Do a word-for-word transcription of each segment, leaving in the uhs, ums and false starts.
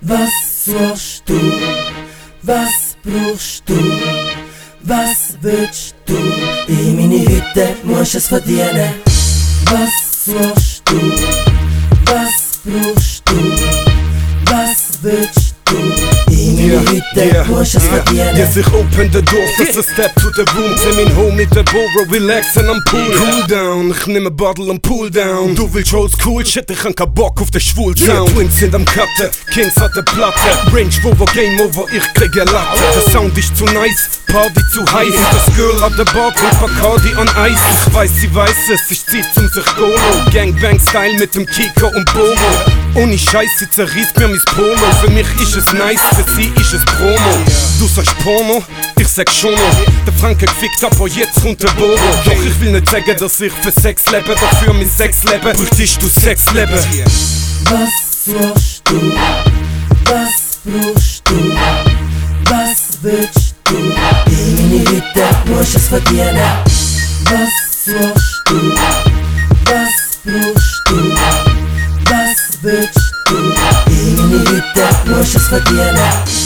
Was suchst du? Was brauchst du? Was willst du? In meine Hütte musst es verdienen. Was suchst du? Was brauchst du? Was willst du? In meine Hütte yeah, musst es yeah. verdienen. Yes, ich open the door, that's a step to the room. Tell me home mit der Boro, relax and I'm cool Cool down, ich nehme Bottle und Pull down. Du willst old school, shit, ich hab keinen Bock auf den schwul Sound. Yeah. Twins sind am Cutten, Kings hat de Platte. Range Rover, Game Over, ich kriege Latte. Der Sound ist zu nice, Party zu heiß. Das Girl hat der Bar, trinkt Bacardi on Eis. Ich weiß, sie weiß es, ich zieh zum sich Golo. Gangbang-Style mit dem Kiko und Bono. Ohne Scheiß, sie zerriesst mir mein Polo. Für mich ist es nice, für sie ist es Promo. Du sagst Porno, ich sag schon noch. Der Franke gefickt, aber jetzt kommt der Bobo. Doch ich will nicht sagen, dass ich für Sex lebe. Doch für mein Sexleben bräuchtest du Sexleben. Was suchst du? Was brauchst du? Was willst du? In meine Hütte musst es verdienen. Was suchst du? Was brauchst du? Was willst du? In meine Hütte musst es verdienen.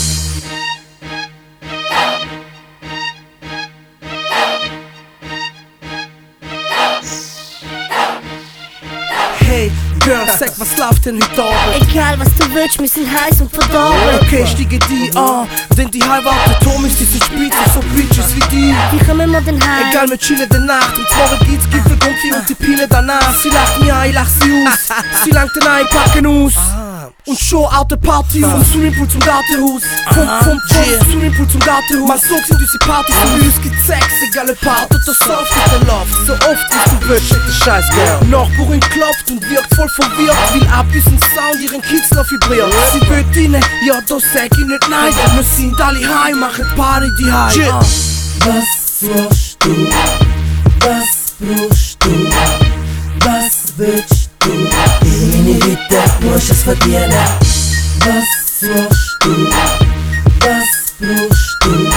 Hey, Girl, sag, was läuft denn heute Abend? Egal was du willst, wir sind heiß und verdorben. Okay, stiege die an, denn die heiraten Tomis, die sind spitz und so Bitches wie die. Wie kommen wir denn heim? Egal, wir chillen der Nacht und zwar geht's Gipfelgumpfi und die Pille danach. Sie lacht mir ein, ich lach sie aus, sie langt den einpacken aus. Und schon out der Party aus. Vom Swimmingpool zum Gartenhaus. Vom, vom, vom Swimmingpool zum Gartenhaus. Man so sind unsere Partys für uns gibt Sex, egal ob hart oder soft in der Loft. So oft wie du willst, shit, der Scheiß, girl. Nachbarin klopft und wirkt voll verwirrt, weil ab unseren Sound ihren Kids noch vibriert. Sie will rein, ja, da sag ich nicht nein. Wir sind alle heim, machen Party die heim. Shit. Was suchst du? Was brauchst du? Was willst du? In meine Hütte musst es verdienen. Was suchst du? Was brauchst du?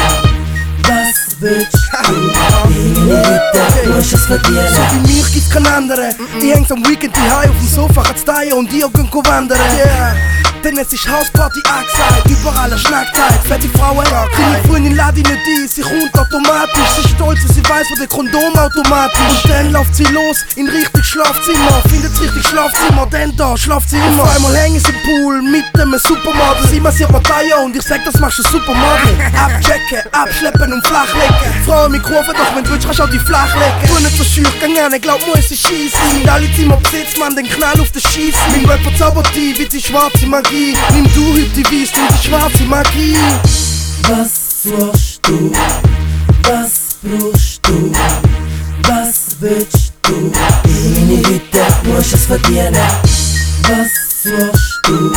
Was willst du? In meine Hütte musst es verdienen. So wie mich gibt's keinen anderen. Ich häng's am Weekend die High auf dem Sofa, hat's Teilen und ich gehen wandern. Yeah. Denn es ist Hausparty angesagt, überall eine Schnackzeit, fette Frauen. Seine Freundin lade ich nicht ein, sie kommt automatisch. Sie ist stolz, dass sie weiß, wo der Kondom automatisch. Und dann läuft sie los in richtig Schlafzimmer, findet richtig Schlafzimmer, denn da schlaft sie immer. Auf einmal hängen sie im Pool mit einem Supermodel. Sie massiert mir Teilen und ich sag, das machst du Supermodel. Abchecken, abschleppen und flachlegen. Frauen mit Kurven, doch wenn du willst, kannst du auch die flachlegen. Tu nicht so schüch, gang an, glaub, muss sie schießen. Mit alle Zimmer besitzt man den Knall auf den Schießen. Mein Rap verzaubert die wie die schwarze Magie. Nimm du heute die Wiest und die schwarze Magie. Was suchst du? Was brauchst du? Was willst du? In meine Hütte musst es verdienen. Was suchst du?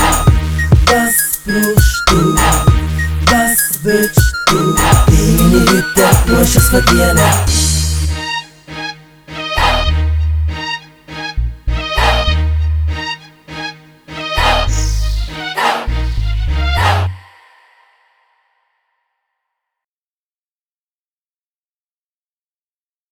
Was brauchst du? Was willst du? In meine Hütte musst es verdienen.